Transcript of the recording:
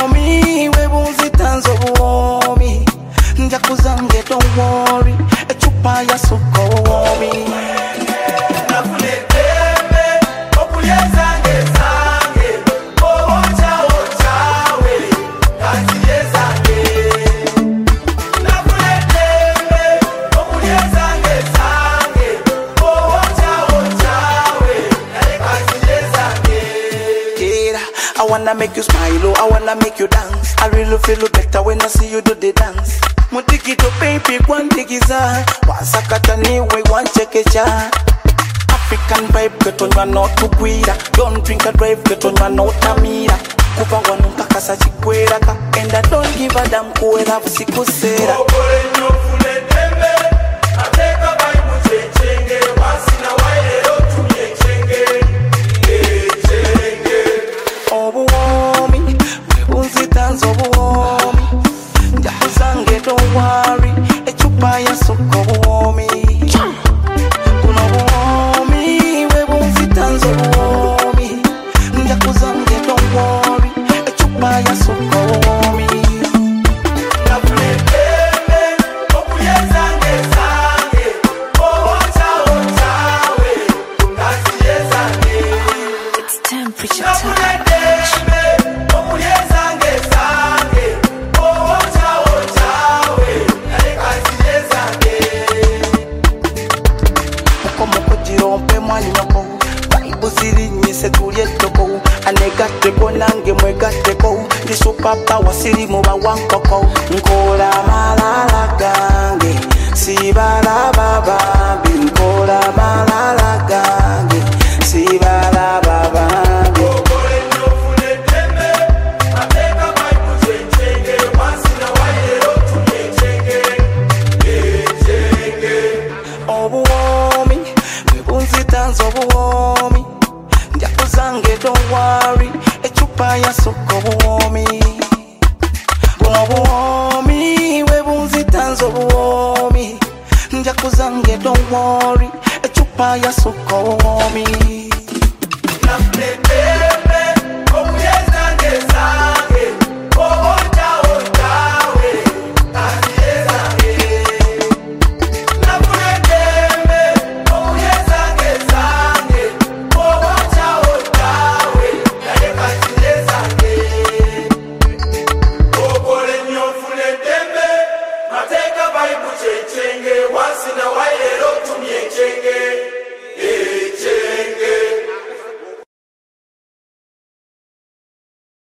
obuomi webunzitanza obuomi njakuzange don't worry echupa ya suko obuomi I wanna make you smile, oh, I wanna make you dance. I really feel better when I see you do the dance. Mutikito baby, one digiza. Wasakata niwe, one chekecha. African vibe, get on your not to guida. Don't drink and drive, get on your not tamira. Kupa wanuka kasa chikwera ka. And I don't give a damn kuwela vusikusera. Obuomi, webunzitanza obuomi njakuzange don't worry echupa ya suko obuomi kuno obuomi webunzitanza obuomi njakuzange don't worry echupa ya suko obuomi It's temperature time. Anegateko nange mwegateko ndi superpower siri muba wankoko nkola malala gange sibala baba nkola malala gange sibala baba obuomi webunzitanza obuomi njakuzange don't worry echupa ya suko obuomi buno obuomi webunzitanza obuomi njakuzange don't worry echupa ya suko obuomi